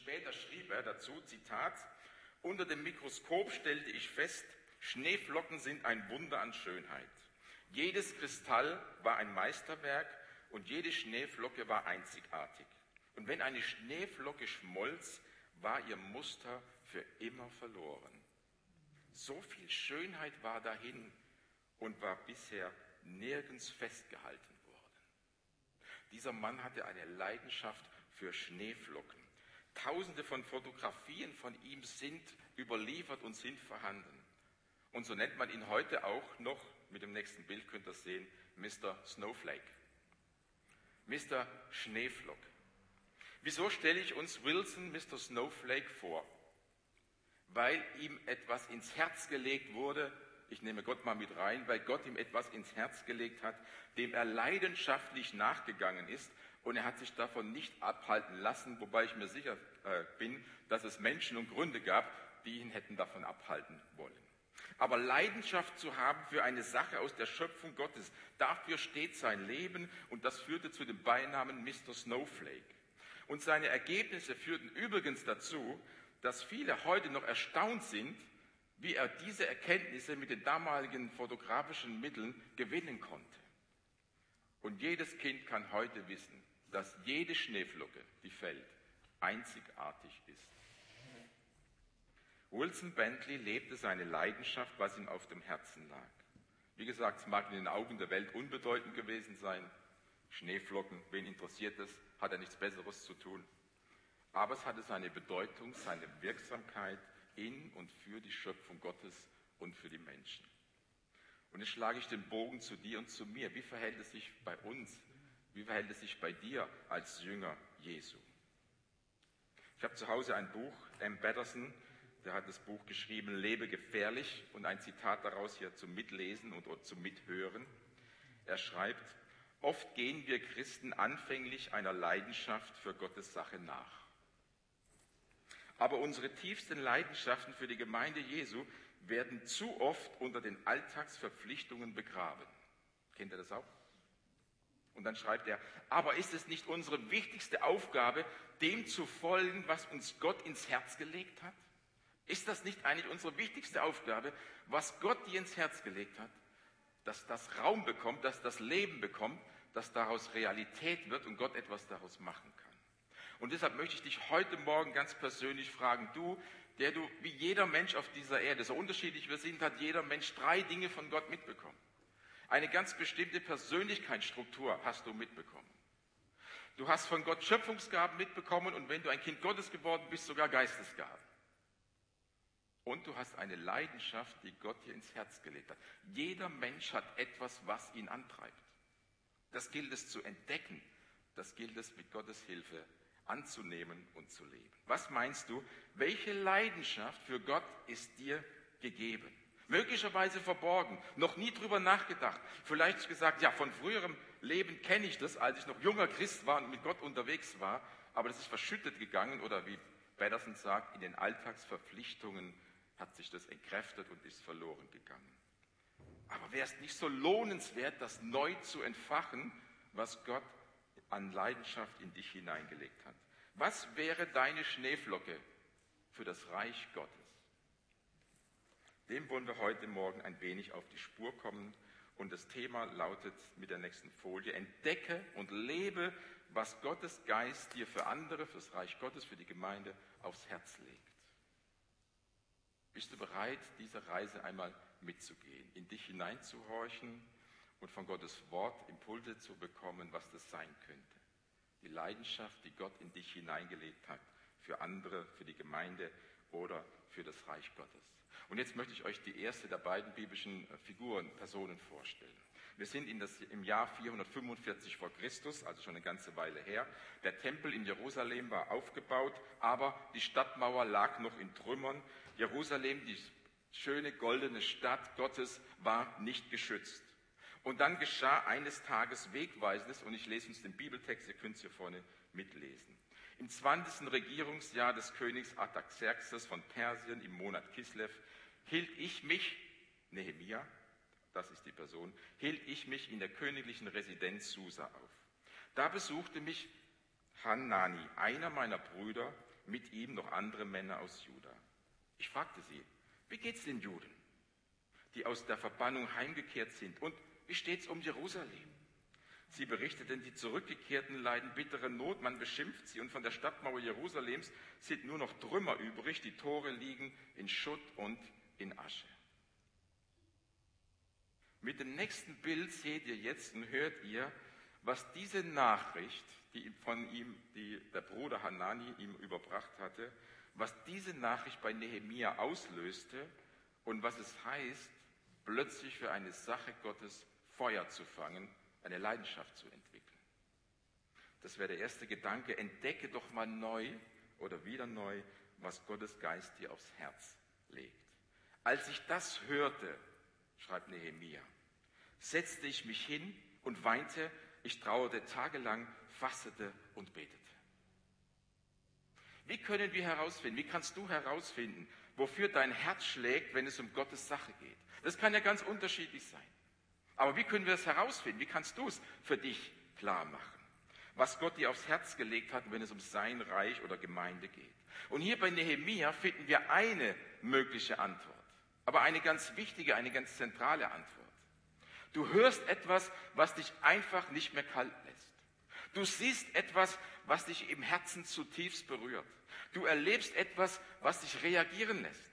später schrieb er dazu, Zitat, unter dem Mikroskop stellte ich fest, Schneeflocken sind ein Wunder an Schönheit. Jedes Kristall war ein Meisterwerk und jede Schneeflocke war einzigartig. Und wenn eine Schneeflocke schmolz, war ihr Muster für immer verloren. So viel Schönheit war dahin und war bisher nirgends festgehalten worden. Dieser Mann hatte eine Leidenschaft für Schneeflocken. Tausende von Fotografien von ihm sind überliefert und sind vorhanden. Und so nennt man ihn heute auch noch, mit dem nächsten Bild könnt ihr sehen, Mr. Snowflake. Mr. Schneeflock. Wieso stelle ich uns Wilson, Mr. Snowflake, vor? Weil ihm etwas ins Herz gelegt wurde, ich nehme Gott mal mit rein, weil Gott ihm etwas ins Herz gelegt hat, dem er leidenschaftlich nachgegangen ist und er hat sich davon nicht abhalten lassen, wobei ich mir sicher bin, dass es Menschen und Gründe gab, die ihn hätten davon abhalten wollen. Aber Leidenschaft zu haben für eine Sache aus der Schöpfung Gottes, dafür steht sein Leben und das führte zu dem Beinamen Mr. Snowflake. Und seine Ergebnisse führten übrigens dazu, dass viele heute noch erstaunt sind, wie er diese Erkenntnisse mit den damaligen fotografischen Mitteln gewinnen konnte. Und jedes Kind kann heute wissen, dass jede Schneeflocke, die fällt, einzigartig ist. Wilson Bentley lebte seine Leidenschaft, was ihm auf dem Herzen lag. Wie gesagt, es mag in den Augen der Welt unbedeutend gewesen sein. Schneeflocken, wen interessiert es? Hat er nichts Besseres zu tun? Aber es hatte seine Bedeutung, seine Wirksamkeit in und für die Schöpfung Gottes und für die Menschen. Und jetzt schlage ich den Bogen zu dir und zu mir. Wie verhält es sich bei uns? Wie verhält es sich bei dir als Jünger Jesu? Ich habe zu Hause ein Buch, M. Batterson, der hat das Buch geschrieben, Lebe gefährlich, und ein Zitat daraus hier zum Mitlesen und zum Mithören. Er schreibt, oft gehen wir Christen anfänglich einer Leidenschaft für Gottes Sache nach. Aber unsere tiefsten Leidenschaften für die Gemeinde Jesu werden zu oft unter den Alltagsverpflichtungen begraben. Kennt ihr das auch? Und dann schreibt er, aber ist es nicht unsere wichtigste Aufgabe, dem zu folgen, was uns Gott ins Herz gelegt hat? Ist das nicht eigentlich unsere wichtigste Aufgabe, was Gott dir ins Herz gelegt hat? Dass das Raum bekommt, dass das Leben bekommt, dass daraus Realität wird und Gott etwas daraus machen kann. Und deshalb möchte ich dich heute Morgen ganz persönlich fragen, du, wie jeder Mensch auf dieser Erde, so unterschiedlich wir sind, hat jeder Mensch 3 Dinge von Gott mitbekommen. Eine ganz bestimmte Persönlichkeitsstruktur hast du mitbekommen. Du hast von Gott Schöpfungsgaben mitbekommen und wenn du ein Kind Gottes geworden bist, sogar Geistesgaben. Und du hast eine Leidenschaft, die Gott dir ins Herz gelegt hat. Jeder Mensch hat etwas, was ihn antreibt. Das gilt es zu entdecken, das gilt es mit Gottes Hilfe anzunehmen und zu leben. Was meinst du, welche Leidenschaft für Gott ist dir gegeben? Möglicherweise verborgen, noch nie drüber nachgedacht. Vielleicht gesagt, ja, von früherem Leben kenne ich das, als ich noch junger Christ war und mit Gott unterwegs war, aber das ist verschüttet gegangen oder wie Batterson sagt, in den Alltagsverpflichtungen hat sich das entkräftet und ist verloren gegangen. Aber wäre es nicht so lohnenswert, das neu zu entfachen, was Gott an Leidenschaft in dich hineingelegt hat? Was wäre deine Schneeflocke für das Reich Gottes? Dem wollen wir heute Morgen ein wenig auf die Spur kommen. Und das Thema lautet mit der nächsten Folie, entdecke und lebe, was Gottes Geist dir für andere, fürs Reich Gottes, für die Gemeinde aufs Herz legt. Bist du bereit, diese Reise einmal mitzugehen, in dich hineinzuhorchen und von Gottes Wort Impulse zu bekommen, was das sein könnte? Die Leidenschaft, die Gott in dich hineingelegt hat, für andere, für die Gemeinde oder für das Reich Gottes. Und jetzt möchte ich euch die erste der beiden biblischen Personen vorstellen. Wir sind im Jahr 445 vor Christus, also schon eine ganze Weile her. Der Tempel in Jerusalem war aufgebaut, aber die Stadtmauer lag noch in Trümmern. Jerusalem, die schöne goldene Stadt Gottes, war nicht geschützt. Und dann geschah eines Tages Wegweisendes, und ich lese uns den Bibeltext, ihr könnt es hier vorne mitlesen. Im 20. Regierungsjahr des Königs Artaxerxes von Persien im Monat Kislev hielt ich mich, Nehemia, das ist die Person, hielt ich mich in der königlichen Residenz Susa auf. Da besuchte mich Hanani, einer meiner Brüder, mit ihm noch andere Männer aus Juda. Ich fragte sie, wie geht's den Juden, die aus der Verbannung heimgekehrt sind? Und wie steht's um Jerusalem? Sie berichteten, die Zurückgekehrten leiden bittere Not, man beschimpft sie und von der Stadtmauer Jerusalems sind nur noch Trümmer übrig, die Tore liegen in Schutt und in Asche. Mit dem nächsten Bild seht ihr jetzt und hört ihr, was diese Nachricht, die der Bruder Hanani ihm überbracht hatte, was diese Nachricht bei Nehemia auslöste und was es heißt, plötzlich für eine Sache Gottes Feuer zu fangen, eine Leidenschaft zu entwickeln. Das wäre der erste Gedanke, entdecke doch mal neu oder wieder neu, was Gottes Geist dir aufs Herz legt. Als ich das hörte, schreibt Nehemia, setzte ich mich hin und weinte, ich trauerte tagelang, fastete und betete. Wie können wir herausfinden, wie kannst du herausfinden, wofür dein Herz schlägt, wenn es um Gottes Sache geht? Das kann ja ganz unterschiedlich sein. Aber wie können wir es herausfinden? Wie kannst du es für dich klar machen? Was Gott dir aufs Herz gelegt hat, wenn es um sein Reich oder Gemeinde geht. Und hier bei Nehemia finden wir eine mögliche Antwort. Aber eine ganz wichtige, eine ganz zentrale Antwort. Du hörst etwas, was dich einfach nicht mehr kalt lässt. Du siehst etwas, was dich im Herzen zutiefst berührt. Du erlebst etwas, was dich reagieren lässt.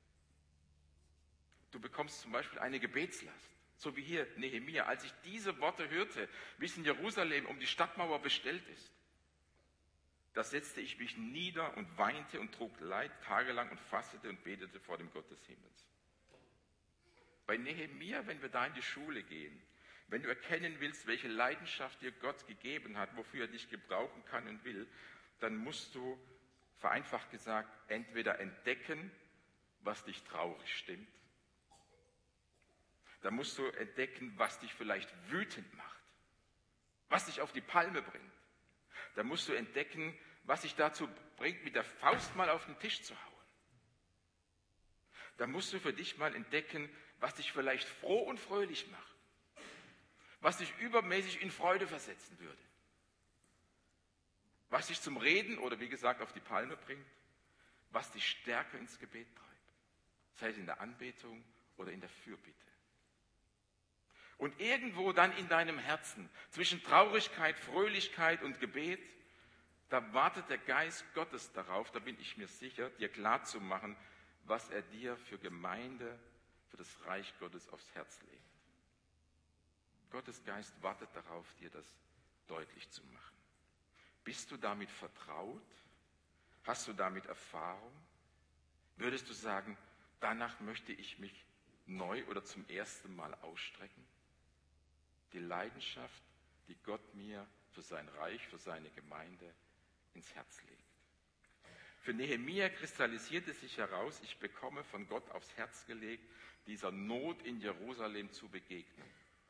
Du bekommst zum Beispiel eine Gebetslast. So wie hier Nehemia, als ich diese Worte hörte, wie es in Jerusalem um die Stadtmauer bestellt ist, da setzte ich mich nieder und weinte und trug Leid tagelang und fastete und betete vor dem Gott des Himmels. Bei Nehemia, wenn wir da in die Schule gehen, wenn du erkennen willst, welche Leidenschaft dir Gott gegeben hat, wofür er dich gebrauchen kann und will, dann musst du, vereinfacht gesagt, entweder entdecken, was dich traurig stimmt. Da musst du entdecken, was dich vielleicht wütend macht, was dich auf die Palme bringt. Da musst du entdecken, was dich dazu bringt, mit der Faust mal auf den Tisch zu hauen. Da musst du für dich mal entdecken, was dich vielleicht froh und fröhlich macht, was dich übermäßig in Freude versetzen würde, was dich zum Reden oder wie gesagt auf die Palme bringt, was dich stärker ins Gebet treibt, sei es in der Anbetung oder in der Fürbitte. Und irgendwo dann in deinem Herzen, zwischen Traurigkeit, Fröhlichkeit und Gebet, da wartet der Geist Gottes darauf, da bin ich mir sicher, dir klarzumachen, was er dir für Gemeinde, für das Reich Gottes aufs Herz legt. Gottes Geist wartet darauf, dir das deutlich zu machen. Bist du damit vertraut? Hast du damit Erfahrung? Würdest du sagen, danach möchte ich mich neu oder zum ersten Mal ausstrecken? Die Leidenschaft, die Gott mir für sein Reich, für seine Gemeinde ins Herz legt. Für Nehemia kristallisierte sich heraus, ich bekomme von Gott aufs Herz gelegt, dieser Not in Jerusalem zu begegnen.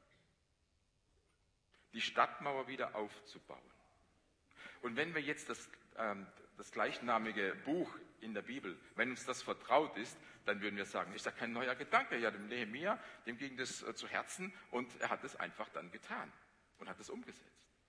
Die Stadtmauer wieder aufzubauen. Und wenn wir jetzt das gleichnamige Buch in der Bibel, wenn uns das vertraut ist, dann würden wir sagen, ist ja kein neuer Gedanke. Ja, dem Nehemia, dem ging das zu Herzen und er hat es einfach dann getan und hat es umgesetzt.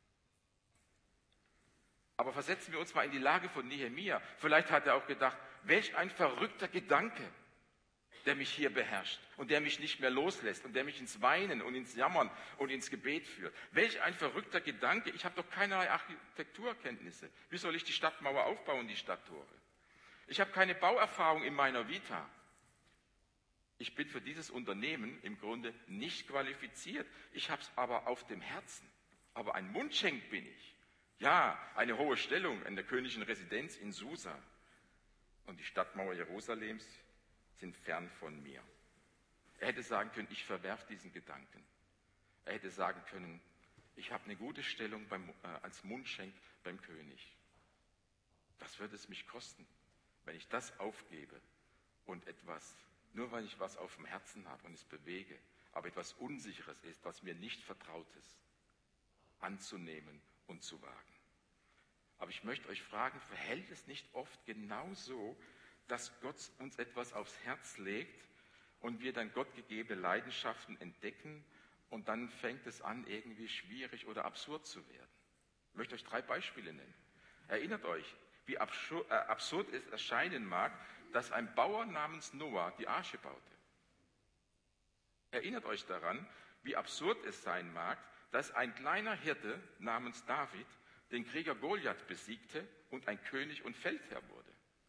Aber versetzen wir uns mal in die Lage von Nehemia. Vielleicht hat er auch gedacht, welch ein verrückter Gedanke, der mich hier beherrscht und der mich nicht mehr loslässt und der mich ins Weinen und ins Jammern und ins Gebet führt. Welch ein verrückter Gedanke, ich habe doch keinerlei Architekturkenntnisse. Wie soll ich die Stadtmauer aufbauen, die Stadttore? Ich habe keine Bauerfahrung in meiner Vita. Ich bin für dieses Unternehmen im Grunde nicht qualifiziert. Ich habe es aber auf dem Herzen. Aber ein Mundschenk bin ich. Ja, eine hohe Stellung in der königlichen Residenz in Susa. Und die Stadtmauer Jerusalems sind fern von mir. Er hätte sagen können, ich verwerfe diesen Gedanken. Er hätte sagen können, ich habe eine gute Stellung als Mundschenk beim König. Was wird es mich kosten, wenn ich das aufgebe und nur weil ich was auf dem Herzen habe und es bewege, aber etwas Unsicheres ist, was mir nicht vertraut ist, anzunehmen und zu wagen. Aber ich möchte euch fragen, verhält es nicht oft genauso, dass Gott uns etwas aufs Herz legt und wir dann gottgegebene Leidenschaften entdecken und dann fängt es an, irgendwie schwierig oder absurd zu werden? Ich möchte euch 3 Beispiele nennen. Erinnert euch, wie absurd es erscheinen mag, dass ein Bauer namens Noah die Arche baute. Erinnert euch daran, wie absurd es sein mag, dass ein kleiner Hirte namens David den Krieger Goliath besiegte und ein König und Feldherr wurde.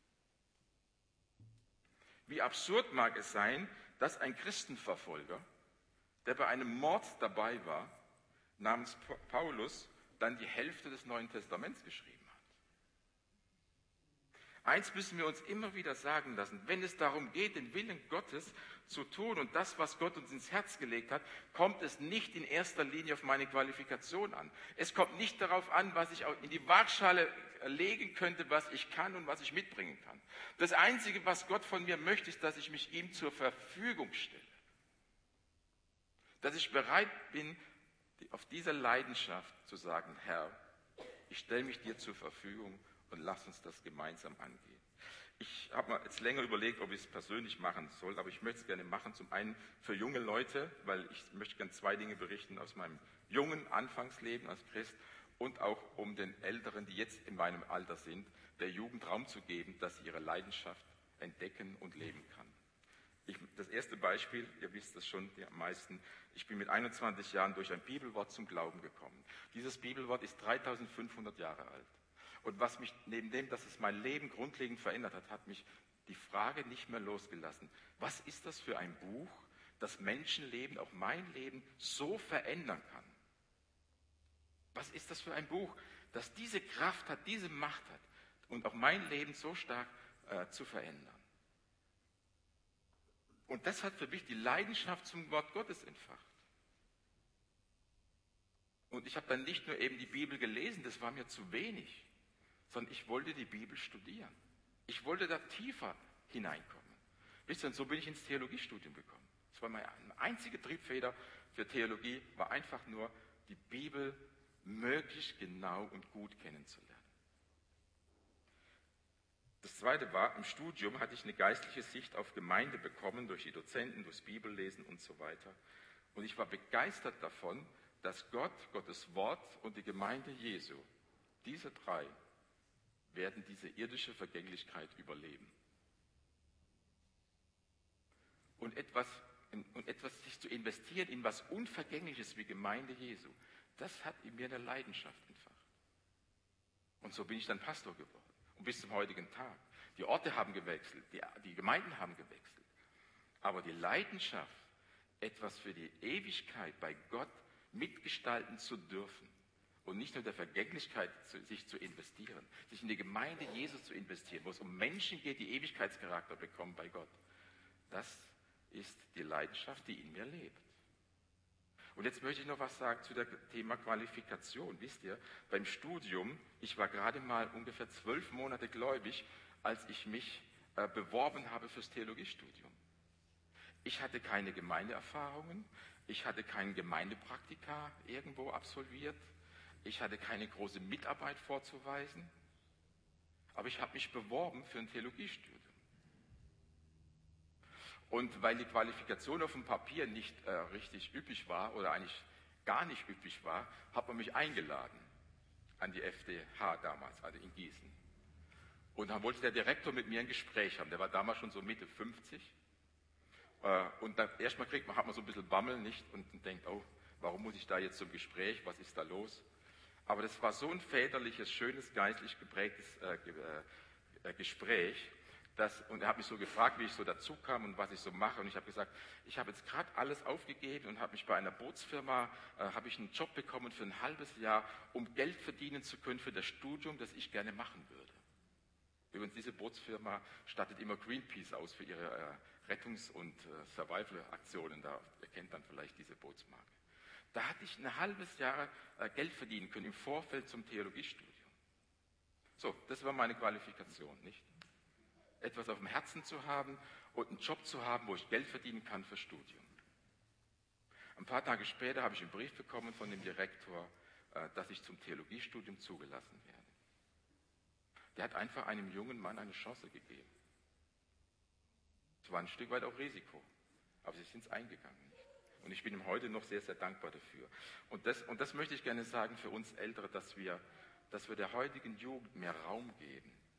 Wie absurd mag es sein, dass ein Christenverfolger, der bei einem Mord dabei war, namens Paulus, dann die Hälfte des Neuen Testaments geschrieben hat. Eins müssen wir uns immer wieder sagen lassen: Wenn es darum geht, den Willen Gottes zu tun und das, was Gott uns ins Herz gelegt hat, kommt es nicht in erster Linie auf meine Qualifikation an. Es kommt nicht darauf an, was ich in die Waagschale legen könnte, was ich kann und was ich mitbringen kann. Das Einzige, was Gott von mir möchte, ist, dass ich mich ihm zur Verfügung stelle. Dass ich bereit bin, auf dieser Leidenschaft zu sagen: Herr, ich stelle mich dir zur Verfügung und lass uns das gemeinsam angehen. Ich habe mir jetzt länger überlegt, ob ich es persönlich machen soll, aber ich möchte es gerne machen. Zum einen für junge Leute, weil ich möchte gerne 2 Dinge berichten aus meinem jungen Anfangsleben als Christ und auch um den Älteren, die jetzt in meinem Alter sind, der Jugend Raum zu geben, dass sie ihre Leidenschaft entdecken und leben kann. Das erste Beispiel, ihr wisst es schon, die meisten, ich bin mit 21 Jahren durch ein Bibelwort zum Glauben gekommen. Dieses Bibelwort ist 3500 Jahre alt. Und was mich, neben dem, dass es mein Leben grundlegend verändert hat, hat mich die Frage nicht mehr losgelassen: Was ist das für ein Buch, das Menschenleben, auch mein Leben, so verändern kann? Was ist das für ein Buch, das diese Kraft hat, diese Macht hat und auch mein Leben so stark zu verändern? Und das hat für mich die Leidenschaft zum Wort Gottes entfacht. Und ich habe dann nicht nur eben die Bibel gelesen, das war mir zu wenig, sondern ich wollte die Bibel studieren. Ich wollte da tiefer hineinkommen. Wisst ihr, und so bin ich ins Theologiestudium gekommen. Das war meine einzige Triebfeder für Theologie, war einfach nur, die Bibel möglichst genau und gut kennenzulernen. Das Zweite war, im Studium hatte ich eine geistliche Sicht auf Gemeinde bekommen, durch die Dozenten, durchs Bibellesen und so weiter. Und ich war begeistert davon, dass Gott, Gottes Wort und die Gemeinde Jesu, diese 3, werden diese irdische Vergänglichkeit überleben. Und etwas sich zu investieren in was Unvergängliches wie Gemeinde Jesu, das hat in mir eine Leidenschaft entfacht. Und so bin ich dann Pastor geworden. Und bis zum heutigen Tag. Die Orte haben gewechselt, die Gemeinden haben gewechselt. Aber die Leidenschaft, etwas für die Ewigkeit bei Gott mitgestalten zu dürfen und nicht nur der Vergänglichkeit sich zu investieren, sich in die Gemeinde Jesus zu investieren, wo es um Menschen geht, die Ewigkeitscharakter bekommen bei Gott, das ist die Leidenschaft, die in mir lebt. Und jetzt möchte ich noch was sagen zu dem Thema Qualifikation. Wisst ihr, beim Studium, ich war gerade mal ungefähr 12 Monate gläubig, als ich mich beworben habe fürs Theologiestudium. Ich hatte keine Gemeindeerfahrungen, ich hatte kein Gemeindepraktika irgendwo absolviert, ich hatte keine große Mitarbeit vorzuweisen, aber ich habe mich beworben für ein Theologiestudium. Und weil die Qualifikation auf dem Papier nicht richtig üppig war oder eigentlich gar nicht üppig war, hat man mich eingeladen an die FDH damals, also in Gießen. Und dann wollte der Direktor mit mir ein Gespräch haben. Der war damals schon so Mitte 50. Und dann erstmal hat man so ein bisschen Bammel, nicht? Und denkt: Oh, warum muss ich da jetzt zum Gespräch? Was ist da los? Aber das war so ein väterliches, schönes, geistlich geprägtes Gespräch. Und er hat mich so gefragt, wie ich so dazu kam und was ich so mache. Und ich habe gesagt, ich habe jetzt gerade alles aufgegeben und habe mich bei einer Bootsfirma, habe ich einen Job bekommen für ein halbes Jahr, um Geld verdienen zu können für das Studium, das ich gerne machen würde. Übrigens, diese Bootsfirma stattet immer Greenpeace aus für ihre Rettungs- und Survival-Aktionen. Ihr kennt dann vielleicht diese Bootsmarke. Da hatte ich ein halbes Jahr Geld verdienen können im Vorfeld zum Theologiestudium. So, das war meine Qualifikation, nicht? Etwas auf dem Herzen zu haben und einen Job zu haben, wo ich Geld verdienen kann für Studium. Ein paar Tage später habe ich einen Brief bekommen von dem Direktor, dass ich zum Theologiestudium zugelassen werde. Der hat einfach einem jungen Mann eine Chance gegeben. Es war ein Stück weit auch Risiko, aber sie sind es eingegangen. Und ich bin ihm heute noch sehr, sehr dankbar dafür. Und das möchte ich gerne sagen für uns Ältere, dass wir der heutigen Jugend mehr Raum geben.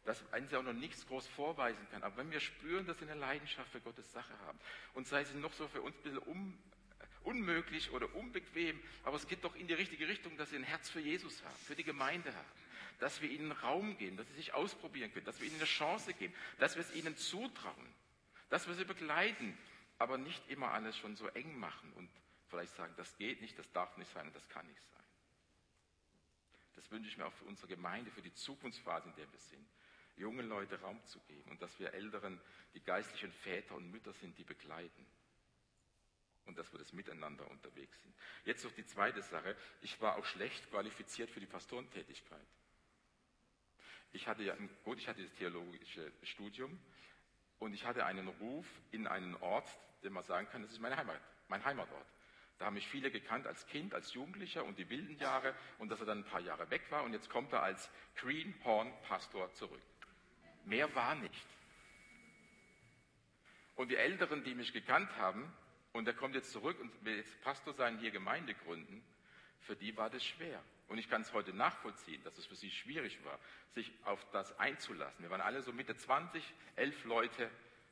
dass einen sie auch noch nichts groß vorweisen kann. Aber wenn wir spüren, dass sie eine Leidenschaft für Gottes Sache haben, und sei sie noch so für uns ein bisschen unmöglich oder unbequem, aber es geht doch in die richtige Richtung, dass sie ein Herz für Jesus haben, für die Gemeinde haben, dass wir ihnen Raum geben, dass sie sich ausprobieren können, dass wir ihnen eine Chance geben, dass wir es ihnen zutrauen, dass wir sie begleiten, aber nicht immer alles schon so eng machen und vielleicht sagen, das geht nicht, das darf nicht sein und das kann nicht sein. Das wünsche ich mir auch für unsere Gemeinde, für die Zukunftsphase, in der wir sind, jungen Leute Raum zu geben und dass wir Älteren, die geistlichen Väter und Mütter sind, die begleiten. Und dass wir das miteinander unterwegs sind. Jetzt noch die zweite Sache. Ich war auch schlecht qualifiziert für die Pastorentätigkeit. Ich hatte das theologische Studium und ich hatte einen Ruf in einen Ort, den man sagen kann, das ist meine Heimat, mein Heimatort. Da haben mich viele gekannt als Kind, als Jugendlicher und die wilden Jahre und dass er dann ein paar Jahre weg war und jetzt kommt er als Greenhorn-Pastor zurück. Mehr war nicht. Und die Älteren, die mich gekannt haben, und er kommt jetzt zurück und will jetzt Pastor sein, hier Gemeinde gründen, für die war das schwer. Und ich kann es heute nachvollziehen, dass es für sie schwierig war, sich auf das einzulassen. Wir waren alle so Mitte 20, 11 Leute.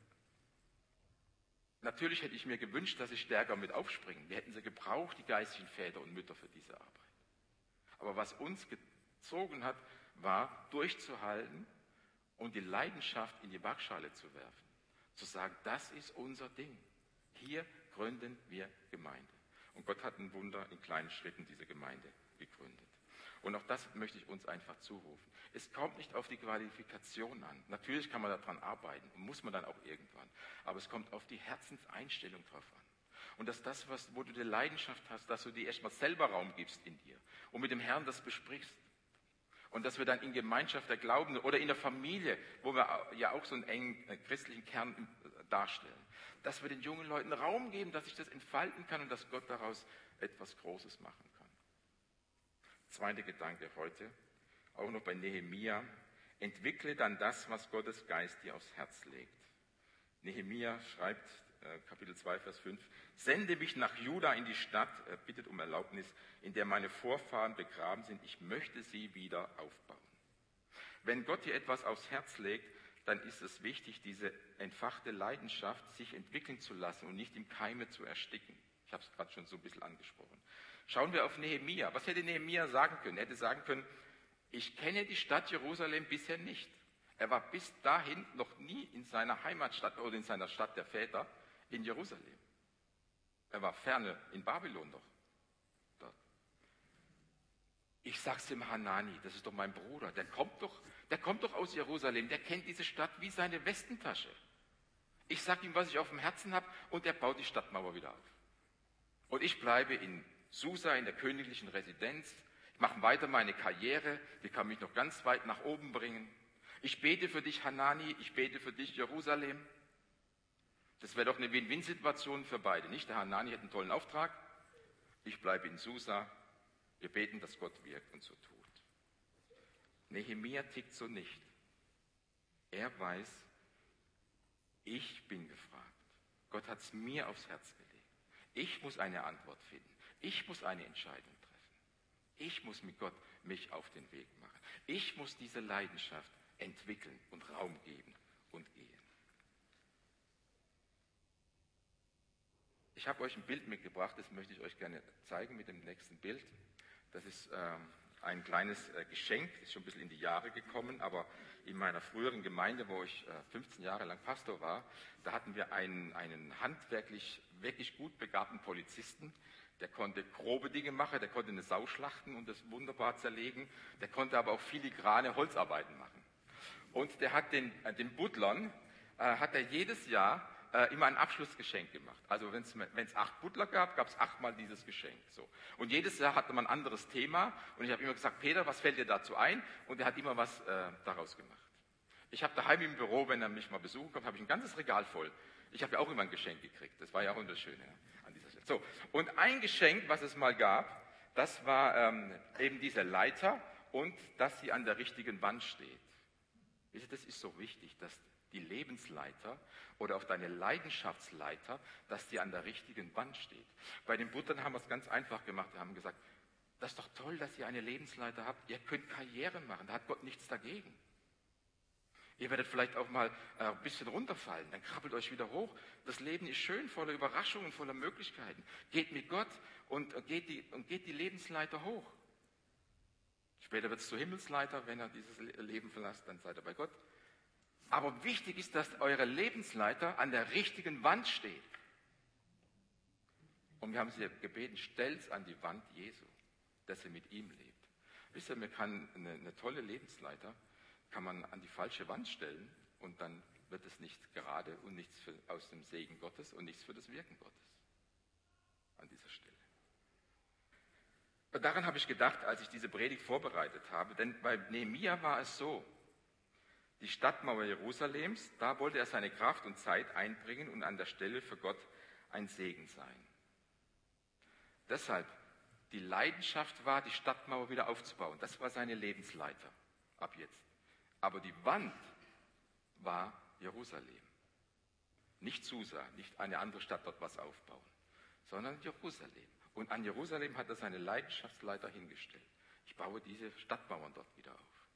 Natürlich hätte ich mir gewünscht, dass sie stärker mit aufspringen. Wir hätten sie gebraucht, die geistlichen Väter und Mütter für diese Arbeit. Aber was uns gezogen hat, war durchzuhalten und die Leidenschaft in die Waagschale zu werfen. Zu sagen, das ist unser Ding. Hier gründen wir Gemeinde. Und Gott hat ein Wunder in kleinen Schritten diese Gemeinde gegründet. Und auch das möchte ich uns einfach zurufen. Es kommt nicht auf die Qualifikation an. Natürlich kann man daran arbeiten und muss man dann auch irgendwann. Aber es kommt auf die Herzenseinstellung drauf an. Und dass das, wo du die Leidenschaft hast, dass du dir erstmal selber Raum gibst in dir und mit dem Herrn das besprichst. Und dass wir dann in Gemeinschaft der Glaubenden oder in der Familie, wo wir ja auch so einen engen christlichen Kern darstellen, dass wir den jungen Leuten Raum geben, dass sich das entfalten kann und dass Gott daraus etwas Großes machen kann. Zweiter Gedanke heute, auch noch bei Nehemia, entwickle dann das, was Gottes Geist dir aufs Herz legt. Nehemia schreibt, Kapitel 2, Vers 5, sende mich nach Juda in die Stadt, bittet um Erlaubnis, in der meine Vorfahren begraben sind, ich möchte sie wieder aufbauen. Wenn Gott dir etwas aufs Herz legt, dann ist es wichtig, diese entfachte Leidenschaft sich entwickeln zu lassen und nicht im Keime zu ersticken. Ich habe es gerade schon so ein bisschen angesprochen. Schauen wir auf Nehemia. Was hätte Nehemia sagen können? Er hätte sagen können, ich kenne die Stadt Jerusalem bisher nicht. Er war bis dahin noch nie in seiner Heimatstadt oder in seiner Stadt der Väter in Jerusalem. Er war ferne in Babylon noch. Dort. Ich sag's dem Hanani, das ist doch mein Bruder, der kommt doch aus Jerusalem, der kennt diese Stadt wie seine Westentasche. Ich sag ihm, was ich auf dem Herzen habe, und er baut die Stadtmauer wieder auf. Und ich bleibe in Susa, in der königlichen Residenz, ich mache weiter meine Karriere, die kann mich noch ganz weit nach oben bringen. Ich bete für dich, Hanani, ich bete für dich, Jerusalem. Das wäre doch eine Win-Win-Situation für beide, nicht? Der Hanani hat einen tollen Auftrag, ich bleibe in Susa, wir beten, dass Gott wirkt und so tut. Nehemia tickt so nicht. Er weiß, ich bin gefragt. Gott hat es mir aufs Herz gelegt. Ich muss eine Antwort finden. Ich muss eine Entscheidung treffen. Ich muss mit Gott mich auf den Weg machen. Ich muss diese Leidenschaft entwickeln und Raum geben und gehen. Ich habe euch ein Bild mitgebracht, das möchte ich euch gerne zeigen mit dem nächsten Bild. Das ist ein kleines Geschenk, ist schon ein bisschen in die Jahre gekommen, aber in meiner früheren Gemeinde, wo ich 15 Jahre lang Pastor war, da hatten wir einen handwerklich wirklich gut begabten Polizisten, der konnte grobe Dinge machen, der konnte eine Sau schlachten und das wunderbar zerlegen, der konnte aber auch filigrane Holzarbeiten machen. Und der hat den Butlern, hat er jedes Jahr immer ein Abschlussgeschenk gemacht. Also wenn es 8 Butler gab, gab es 8-mal dieses Geschenk. So. Und jedes Jahr hatte man ein anderes Thema und ich habe immer gesagt, Peter, was fällt dir dazu ein? Und er hat immer was daraus gemacht. Ich habe daheim im Büro, wenn er mich mal besuchen kommt, habe ich ein ganzes Regal voll. Ich habe ja auch immer ein Geschenk gekriegt. Das war ja auch das Schöne an dieser Stelle. So. Und ein Geschenk, was es mal gab, das war eben diese Leiter und dass sie an der richtigen Wand steht. Das ist so wichtig, dass die Lebensleiter oder auch deine Leidenschaftsleiter, dass die an der richtigen Wand steht. Bei den Butlern haben wir es ganz einfach gemacht. Wir haben gesagt, das ist doch toll, dass ihr eine Lebensleiter habt. Ihr könnt Karriere machen, da hat Gott nichts dagegen. Ihr werdet vielleicht auch mal ein bisschen runterfallen, dann krabbelt euch wieder hoch. Das Leben ist schön, voller Überraschungen, voller Möglichkeiten. Geht mit Gott und geht die Lebensleiter hoch. Später wird es zur Himmelsleiter, wenn ihr dieses Leben verlasst, dann seid ihr bei Gott. Aber wichtig ist, dass eure Lebensleiter an der richtigen Wand steht. Und wir haben sie gebeten, stellt an die Wand Jesu, dass ihr mit ihm lebt. Wisst ihr, man kann eine tolle Lebensleiter kann man an die falsche Wand stellen und dann wird es nicht gerade und nichts aus dem Segen Gottes und nichts für das Wirken Gottes an dieser Stelle. Und daran habe ich gedacht, als ich diese Predigt vorbereitet habe, denn bei Nehemia war es so, die Stadtmauer Jerusalems, da wollte er seine Kraft und Zeit einbringen und an der Stelle für Gott ein Segen sein. Deshalb, die Leidenschaft war, die Stadtmauer wieder aufzubauen. Das war seine Lebensleiter ab jetzt. Aber die Wand war Jerusalem. Nicht Susa, nicht eine andere Stadt dort was aufbauen, sondern Jerusalem. Und an Jerusalem hat er seine Leidenschaftsleiter hingestellt. Ich baue diese Stadtmauern dort wieder auf.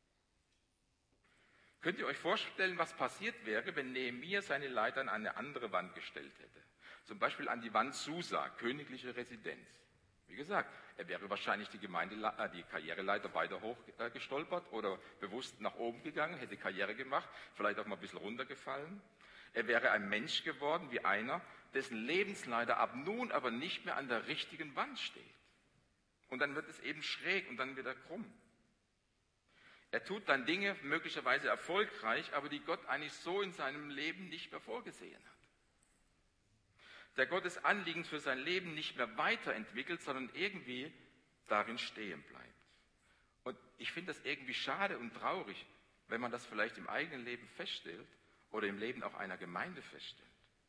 Könnt ihr euch vorstellen, was passiert wäre, wenn Nehemia seine Leiter an eine andere Wand gestellt hätte? Zum Beispiel an die Wand Susa, königliche Residenz. Wie gesagt, er wäre wahrscheinlich die Karriereleiter weiter hochgestolpert oder bewusst nach oben gegangen, hätte Karriere gemacht, vielleicht auch mal ein bisschen runtergefallen. Er wäre ein Mensch geworden wie einer, dessen Lebensleiter ab nun aber nicht mehr an der richtigen Wand steht. Und dann wird es eben schräg und dann wieder krumm. Er tut dann Dinge möglicherweise erfolgreich, aber die Gott eigentlich so in seinem Leben nicht mehr vorgesehen hat. Der Gottes Anliegen für sein Leben nicht mehr weiterentwickelt, sondern irgendwie darin stehen bleibt. Und ich finde das irgendwie schade und traurig, wenn man das vielleicht im eigenen Leben feststellt oder im Leben auch einer Gemeinde feststellt.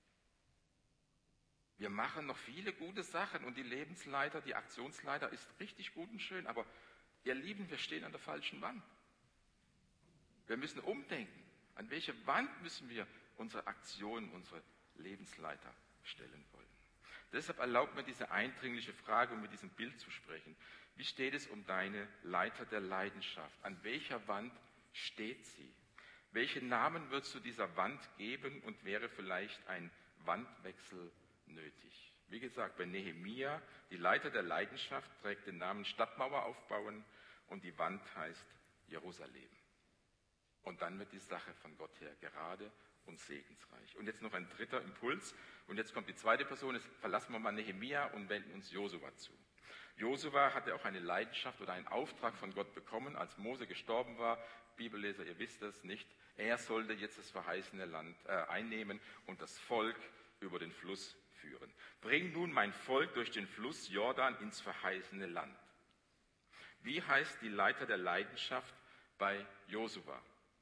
Wir machen noch viele gute Sachen und die Lebensleiter, die Aktionsleiter ist richtig gut und schön, aber ihr Lieben, wir stehen an der falschen Wand. Wir müssen umdenken. An welche Wand müssen wir unsere Aktionen, unsere Lebensleiter stellen wollen? Deshalb erlaubt mir diese eindringliche Frage, um mit diesem Bild zu sprechen. Wie steht es um deine Leiter der Leidenschaft? An welcher Wand steht sie? Welchen Namen würdest du dieser Wand geben und wäre vielleicht ein Wandwechsel nötig? Wie gesagt, bei Nehemia, die Leiter der Leidenschaft trägt den Namen Stadtmauer aufbauen und die Wand heißt Jerusalem. Und dann wird die Sache von Gott her gerade und segensreich. Und jetzt noch ein dritter Impuls. Und jetzt kommt die zweite Person. Jetzt verlassen wir mal Nehemia und wenden uns Josua zu. Josua hatte auch eine Leidenschaft oder einen Auftrag von Gott bekommen, als Mose gestorben war. Bibelleser, ihr wisst das nicht. Er sollte jetzt das verheißene Land einnehmen und das Volk über den Fluss führen. Bring nun mein Volk durch den Fluss Jordan ins verheißene Land. Wie heißt die Leiter der Leidenschaft bei Josua?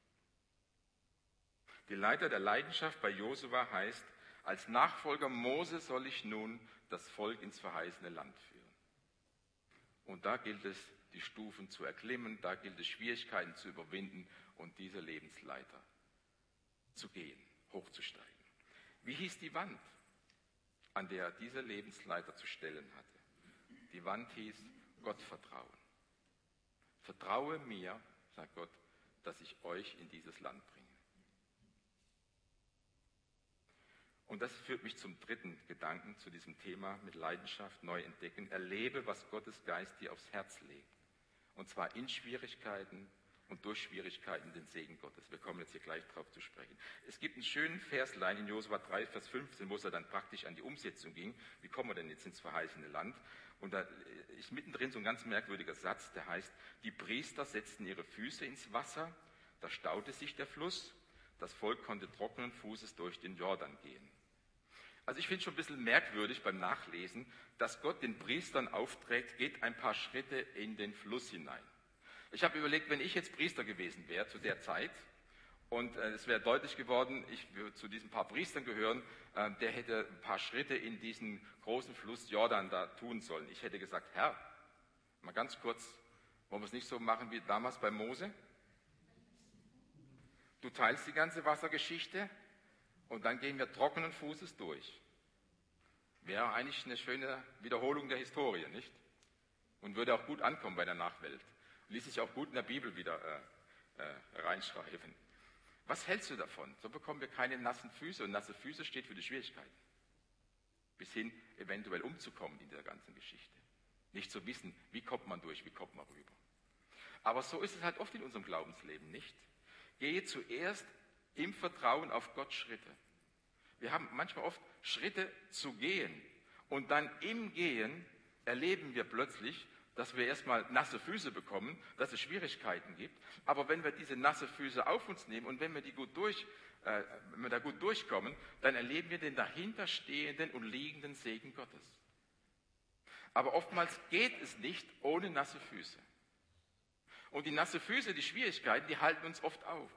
Die Leiter der Leidenschaft bei Josua heißt, als Nachfolger Mose soll ich nun das Volk ins verheißene Land führen. Und da gilt es, die Stufen zu erklimmen, da gilt es, Schwierigkeiten zu überwinden und diese Lebensleiter zu gehen, hochzusteigen. Wie hieß die Wand, an der dieser Lebensleiter zu stellen hatte? Die Wand hieß Gottvertrauen. Vertraue mir, sagt Gott, dass ich euch in dieses Land bringe. Und das führt mich zum dritten Gedanken, zu diesem Thema mit Leidenschaft neu entdecken. Erlebe, was Gottes Geist dir aufs Herz legt. Und zwar in Schwierigkeiten und durch Schwierigkeiten den Segen Gottes. Wir kommen jetzt hier gleich drauf zu sprechen. Es gibt einen schönen Verslein in Josua 3, Vers 15, wo es ja dann praktisch an die Umsetzung ging. Wie kommen wir denn jetzt ins verheißene Land? Und da ist mittendrin so ein ganz merkwürdiger Satz, der heißt, die Priester setzten ihre Füße ins Wasser, da staute sich der Fluss, das Volk konnte trockenen Fußes durch den Jordan gehen. Also ich finde es schon ein bisschen merkwürdig beim Nachlesen, dass Gott den Priestern aufträgt, geht ein paar Schritte in den Fluss hinein. Ich habe überlegt, wenn ich jetzt Priester gewesen wäre zu der Zeit und es wäre deutlich geworden, ich würde zu diesen paar Priestern gehören, der hätte ein paar Schritte in diesen großen Fluss Jordan da tun sollen. Ich hätte gesagt, Herr, mal ganz kurz, wollen wir es nicht so machen wie damals bei Mose? Du teilst die ganze Wassergeschichte und dann gehen wir trockenen Fußes durch. Wäre eigentlich eine schöne Wiederholung der Historie, nicht? Und würde auch gut ankommen bei der Nachwelt. Ließ sich auch gut in der Bibel wieder reinschreiben. Was hältst du davon? So bekommen wir keine nassen Füße. Und nasse Füße steht für die Schwierigkeiten. Bis hin, eventuell umzukommen in der ganzen Geschichte. Nicht zu wissen, wie kommt man durch, wie kommt man rüber. Aber so ist es halt oft in unserem Glaubensleben nicht. Gehe zuerst im Vertrauen auf Gott Schritte. Wir haben manchmal oft Schritte zu gehen. Und dann im Gehen erleben wir plötzlich, dass wir erstmal nasse Füße bekommen, dass es Schwierigkeiten gibt. Aber wenn wir diese nasse Füße auf uns nehmen und wenn wir da gut durchkommen, dann erleben wir den dahinterstehenden und liegenden Segen Gottes. Aber oftmals geht es nicht ohne nasse Füße. Und die nasse Füße, die Schwierigkeiten, die halten uns oft auf.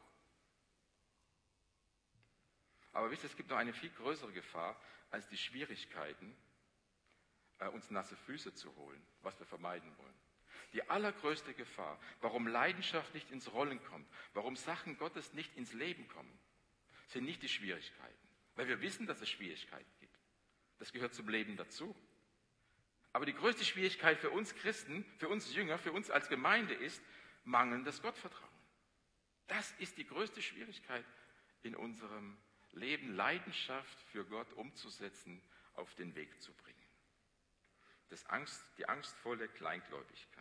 Aber wisst ihr, es gibt noch eine viel größere Gefahr als die Schwierigkeiten, uns nasse Füße zu holen, was wir vermeiden wollen. Die allergrößte Gefahr, warum Leidenschaft nicht ins Rollen kommt, warum Sachen Gottes nicht ins Leben kommen, sind nicht die Schwierigkeiten. Weil wir wissen, dass es Schwierigkeiten gibt. Das gehört zum Leben dazu. Aber die größte Schwierigkeit für uns Christen, für uns Jünger, für uns als Gemeinde ist mangelndes Gottvertrauen. Das ist die größte Schwierigkeit in unserem Leben, Leidenschaft für Gott umzusetzen, auf den Weg zu bringen. Die angstvolle Kleingläubigkeit.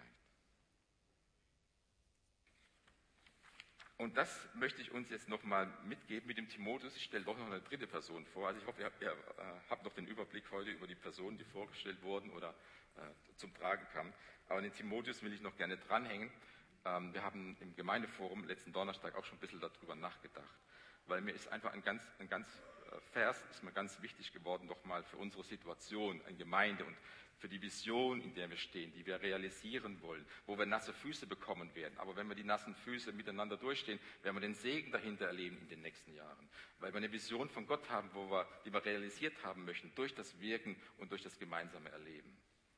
Und das möchte ich uns jetzt nochmal mitgeben mit dem Timotheus. Ich stelle doch noch eine dritte Person vor. Also ich hoffe, ihr habt noch den Überblick heute über die Personen, die vorgestellt wurden oder zum Tragen kamen. Aber den Timotheus will ich noch gerne dranhängen. Wir haben im Gemeindeforum letzten Donnerstag auch schon ein bisschen darüber nachgedacht. Weil mir ist einfach ein ganz Vers ist mir ganz wichtig geworden, nochmal für unsere Situation in Gemeinde und für die Vision, in der wir stehen, die wir realisieren wollen, wo wir nasse Füße bekommen werden. Aber wenn wir die nassen Füße miteinander durchstehen, werden wir den Segen dahinter erleben in den nächsten Jahren. Weil wir eine Vision von Gott haben, die wir realisiert haben möchten, durch das Wirken und durch das gemeinsame Erleben.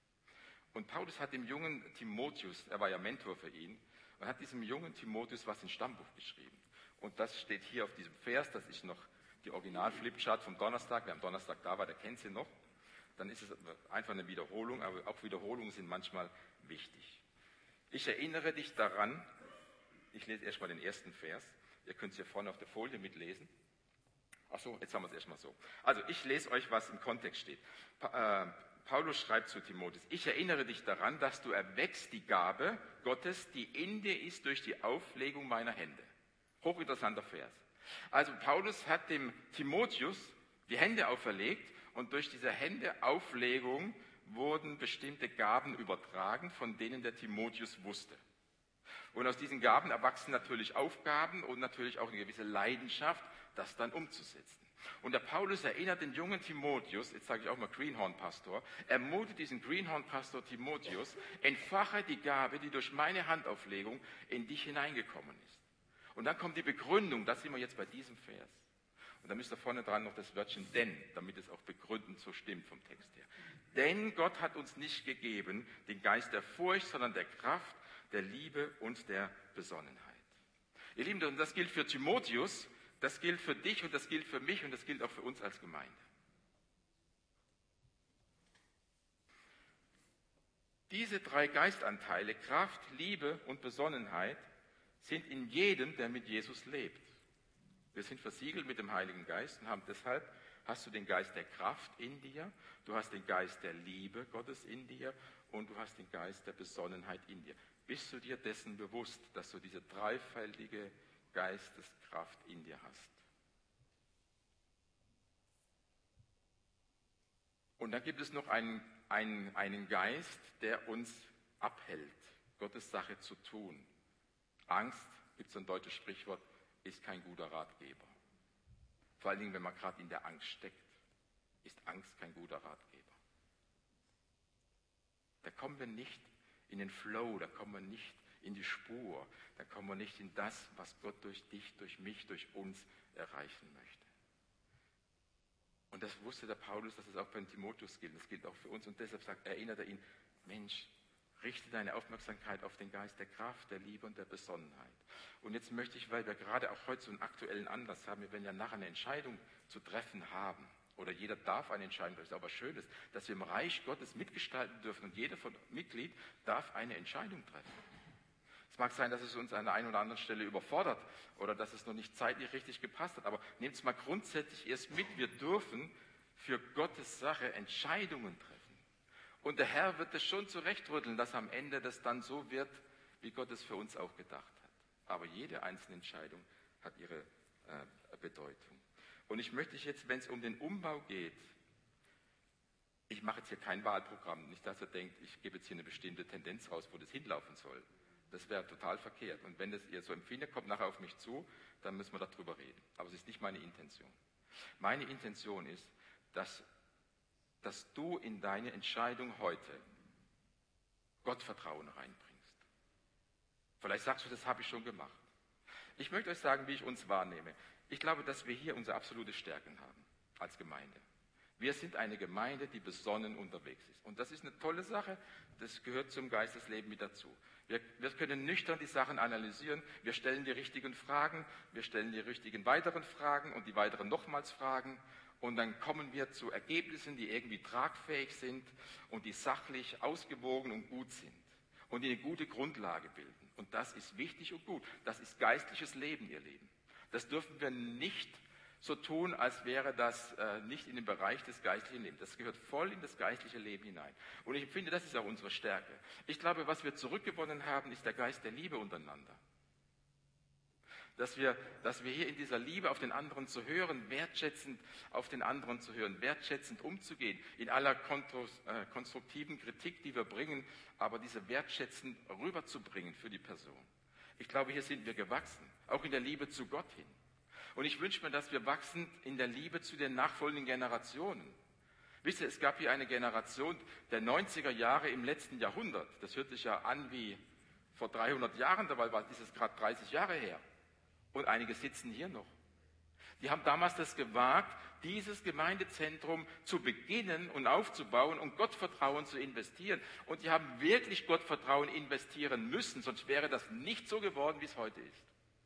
Und Paulus hat dem jungen Timotheus, er war ja Mentor für ihn, und hat diesem jungen Timotheus was ins Stammbuch geschrieben. Und das steht hier auf diesem Vers, das ist noch die Original-Flipchart vom Donnerstag. Wer am Donnerstag da war, der kennt sie noch. Dann ist es einfach eine Wiederholung, aber auch Wiederholungen sind manchmal wichtig. Ich erinnere dich daran, ich lese erstmal den ersten Vers. Ihr könnt es hier vorne auf der Folie mitlesen. Achso, jetzt haben wir es erstmal so. Also ich lese euch, was im Kontext steht. Paulus schreibt zu Timotheus, ich erinnere dich daran, dass du erwächst die Gabe Gottes, die in dir ist durch die Auflegung meiner Hände. Hochinteressanter Vers. Also Paulus hat dem Timotheus die Hände auferlegt und durch diese Händeauflegung wurden bestimmte Gaben übertragen, von denen der Timotheus wusste. Und aus diesen Gaben erwachsen natürlich Aufgaben und natürlich auch eine gewisse Leidenschaft, das dann umzusetzen. Und der Paulus erinnert den jungen Timotheus, jetzt sage ich auch mal Greenhorn-Pastor, ermutigt diesen Greenhorn-Pastor Timotheus, entfache die Gabe, die durch meine Handauflegung in dich hineingekommen ist. Und dann kommt die Begründung, da sind wir jetzt bei diesem Vers. Und da müsst ihr vorne dran noch das Wörtchen denn, damit es auch begründend so stimmt vom Text her. Denn Gott hat uns nicht gegeben den Geist der Furcht, sondern der Kraft, der Liebe und der Besonnenheit. Ihr Lieben, und das gilt für Timotheus, das gilt für dich und das gilt für mich und das gilt auch für uns als Gemeinde. Diese drei Geistanteile, Kraft, Liebe und Besonnenheit, sind in jedem, der mit Jesus lebt. Wir sind versiegelt mit dem Heiligen Geist und haben deshalb, hast du den Geist der Kraft in dir, du hast den Geist der Liebe Gottes in dir und du hast den Geist der Besonnenheit in dir. Bist du dir dessen bewusst, dass du diese dreifältige Geisteskraft in dir hast? Und dann gibt es noch einen Geist, der uns abhält, Gottes Sache zu tun. Angst, gibt es ein deutsches Sprichwort, ist kein guter Ratgeber. Vor allen Dingen, wenn man gerade in der Angst steckt, ist Angst kein guter Ratgeber. Da kommen wir nicht in den Flow, da kommen wir nicht in die Spur, da kommen wir nicht in das, was Gott durch dich, durch mich, durch uns erreichen möchte. Und das wusste der Paulus, dass es auch beim Timotheus gilt, das gilt auch für uns. Und deshalb erinnert er ihn, Mensch, richte deine Aufmerksamkeit auf den Geist der Kraft, der Liebe und der Besonnenheit. Und jetzt möchte ich, weil wir gerade auch heute so einen aktuellen Anlass haben, wir werden ja nachher eine Entscheidung zu treffen haben, oder jeder darf eine Entscheidung treffen, aber schön ist, dass wir im Reich Gottes mitgestalten dürfen und jeder von Mitglied darf eine Entscheidung treffen. Es mag sein, dass es uns an der einen oder anderen Stelle überfordert oder dass es noch nicht zeitlich richtig gepasst hat, aber nehmt es mal grundsätzlich erst mit. Wir dürfen für Gottes Sache Entscheidungen treffen. Und der Herr wird es schon zurechtrütteln, dass am Ende das dann so wird, wie Gott es für uns auch gedacht hat. Aber jede einzelne Entscheidung hat ihre Bedeutung. Und ich möchte jetzt, wenn es um den Umbau geht, ich mache jetzt hier kein Wahlprogramm, nicht, dass ihr denkt, ich gebe jetzt hier eine bestimmte Tendenz raus, wo das hinlaufen soll. Das wäre total verkehrt. Und wenn das ihr so empfindet, kommt nachher auf mich zu, dann müssen wir darüber reden. Aber es ist nicht meine Intention. Meine Intention ist, dass du in deine Entscheidung heute Gottvertrauen reinbringst. Vielleicht sagst du, das habe ich schon gemacht. Ich möchte euch sagen, wie ich uns wahrnehme. Ich glaube, dass wir hier unsere absolute Stärken haben als Gemeinde. Wir sind eine Gemeinde, die besonnen unterwegs ist. Und das ist eine tolle Sache, das gehört zum Geistesleben mit dazu. Wir können nüchtern die Sachen analysieren, wir stellen die richtigen Fragen, wir stellen die richtigen weiteren Fragen und die weiteren nochmals Fragen. Und dann kommen wir zu Ergebnissen, die irgendwie tragfähig sind und die sachlich ausgewogen und gut sind und die eine gute Grundlage bilden. Und das ist wichtig und gut. Das ist geistliches Leben, ihr Leben. Das dürfen wir nicht so tun, als wäre das nicht in den Bereich des geistlichen Lebens. Das gehört voll in das geistliche Leben hinein. Und ich finde, das ist auch unsere Stärke. Ich glaube, was wir zurückgewonnen haben, ist der Geist der Liebe untereinander. Dass wir hier in dieser Liebe auf den anderen zu hören, wertschätzend auf den anderen zu hören, wertschätzend umzugehen, in aller konstruktiven Kritik, die wir bringen, aber diese wertschätzend rüberzubringen für die Person. Ich glaube, hier sind wir gewachsen, auch in der Liebe zu Gott hin. Und ich wünsche mir, dass wir wachsen in der Liebe zu den nachfolgenden Generationen. Wisst ihr, es gab hier eine Generation der 90er Jahre im letzten Jahrhundert. Das hört sich ja an wie vor 300 Jahren, dabei ist es gerade 30 Jahre her. Und einige sitzen hier noch. Die haben damals das gewagt, dieses Gemeindezentrum zu beginnen und aufzubauen und Gottvertrauen zu investieren. Und die haben wirklich Gottvertrauen investieren müssen, sonst wäre das nicht so geworden, wie es heute ist.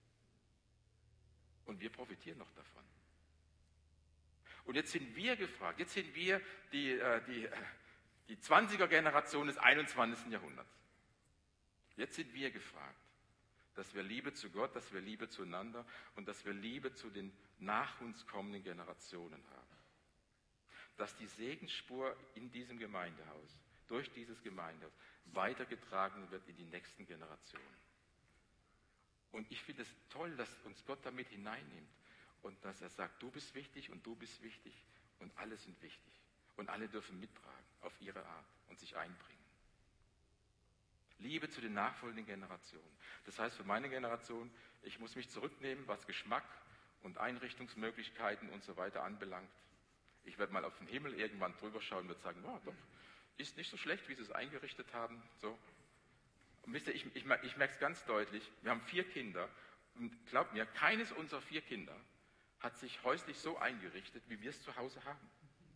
Und wir profitieren noch davon. Und jetzt sind wir gefragt, jetzt sind wir die 20er-Generation des 21. Jahrhunderts. Jetzt sind wir gefragt, dass wir Liebe zu Gott, dass wir Liebe zueinander und dass wir Liebe zu den nach uns kommenden Generationen haben. Dass die Segensspur in diesem Gemeindehaus, durch dieses Gemeindehaus, weitergetragen wird in die nächsten Generationen. Und ich finde es toll, dass uns Gott damit hineinnimmt und dass er sagt, du bist wichtig und du bist wichtig und alle sind wichtig. Und alle dürfen mittragen auf ihre Art und sich einbringen. Liebe zu den nachfolgenden Generationen. Das heißt für meine Generation, ich muss mich zurücknehmen, was Geschmack und Einrichtungsmöglichkeiten und so weiter anbelangt. Ich werde mal auf den Himmel irgendwann drüber schauen und werde sagen, oh, doch, ist nicht so schlecht, wie sie es eingerichtet haben. So. Und wisst ihr, ich merke es ganz deutlich, wir haben 4 Kinder und glaubt mir, keines unserer 4 Kinder hat sich häuslich so eingerichtet, wie wir es zu Hause haben.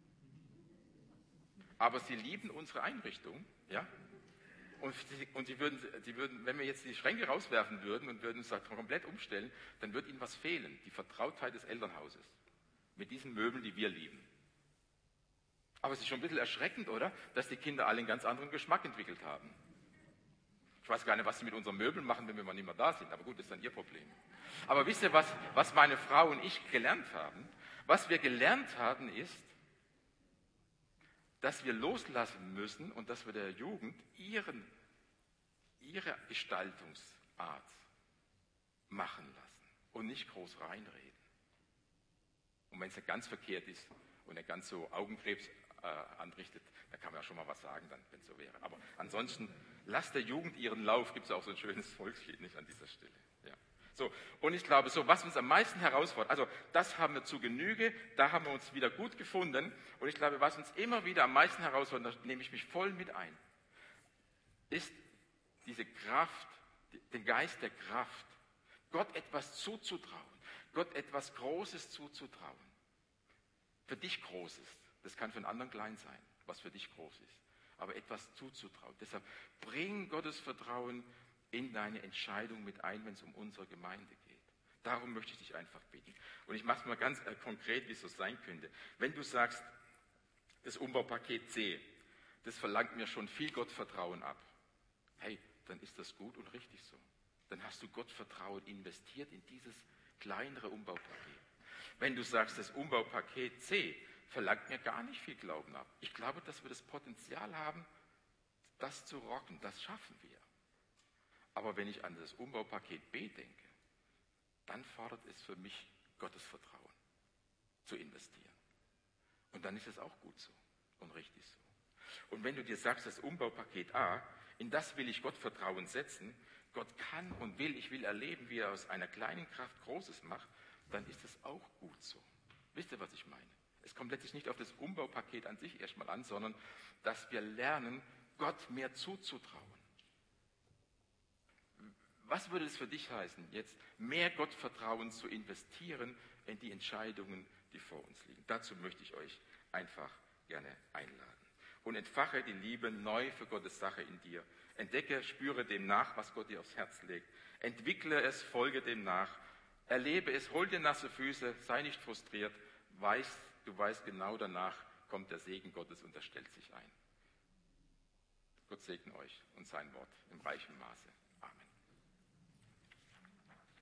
Aber sie lieben unsere Einrichtung, ja. Und sie würden, wenn wir jetzt die Schränke rauswerfen würden und würden uns da komplett umstellen, dann wird ihnen was fehlen, die Vertrautheit des Elternhauses mit diesen Möbeln, die wir lieben. Aber es ist schon ein bisschen erschreckend, oder? Dass die Kinder alle einen ganz anderen Geschmack entwickelt haben. Ich weiß gar nicht, was sie mit unseren Möbeln machen, wenn wir mal nicht mehr da sind, aber gut, das ist dann ihr Problem. Aber wisst ihr, was meine Frau und ich gelernt haben? Was wir gelernt haben ist, dass wir loslassen müssen und dass wir der Jugend ihre Gestaltungsart machen lassen und nicht groß reinreden. Und wenn es ja ganz verkehrt ist und er ganz so Augenkrebs anrichtet, dann kann man ja schon mal was sagen, wenn es so wäre. Aber ansonsten, lasst der Jugend ihren Lauf, gibt es auch so ein schönes Volkslied nicht an dieser Stelle. Ja. So, und ich glaube, so was uns am meisten herausfordert, also das haben wir zu Genüge, da haben wir uns wieder gut gefunden. Und ich glaube, was uns immer wieder am meisten herausfordert, da nehme ich mich voll mit ein, ist diese Kraft, den Geist der Kraft, Gott etwas zuzutrauen, Gott etwas Großes zuzutrauen. Für dich Großes, das kann für einen anderen klein sein, was für dich groß ist, aber etwas zuzutrauen. Deshalb bring Gottes Vertrauen in deine Entscheidung mit ein, wenn es um unsere Gemeinde geht. Darum möchte ich dich einfach bitten. Und ich mache es mal ganz konkret, wie es so sein könnte. Wenn du sagst, das Umbaupaket C, das verlangt mir schon viel Gottvertrauen ab. Hey, dann ist das gut und richtig so. dann hast du Gottvertrauen investiert in dieses kleinere Umbaupaket. Wenn du sagst, das Umbaupaket C verlangt mir gar nicht viel Glauben ab. Ich glaube, dass wir das Potenzial haben, das zu rocken, das schaffen wir. Aber wenn ich an das Umbaupaket B denke, dann fordert es für mich Gottes Vertrauen zu investieren. Und dann ist es auch gut so und richtig so. Und wenn du dir sagst, das Umbaupaket A, in das will ich Gottvertrauen setzen, Gott kann und will, ich will erleben, wie er aus einer kleinen Kraft Großes macht, dann ist es auch gut so. Wisst ihr, was ich meine? Es kommt letztlich nicht auf das Umbaupaket an sich erstmal an, sondern dass wir lernen, Gott mehr zuzutrauen. Was würde es für dich heißen, jetzt mehr Gottvertrauen zu investieren in die Entscheidungen, die vor uns liegen? Dazu möchte ich euch einfach gerne einladen. Und entfache die Liebe neu für Gottes Sache in dir. Entdecke, spüre dem nach, was Gott dir aufs Herz legt. Entwickle es, folge dem nach. Erlebe es, hol dir nasse Füße, sei nicht frustriert. Du weißt genau, danach kommt der Segen Gottes und er stellt sich ein. Gott segne euch und sein Wort im reichen Maße.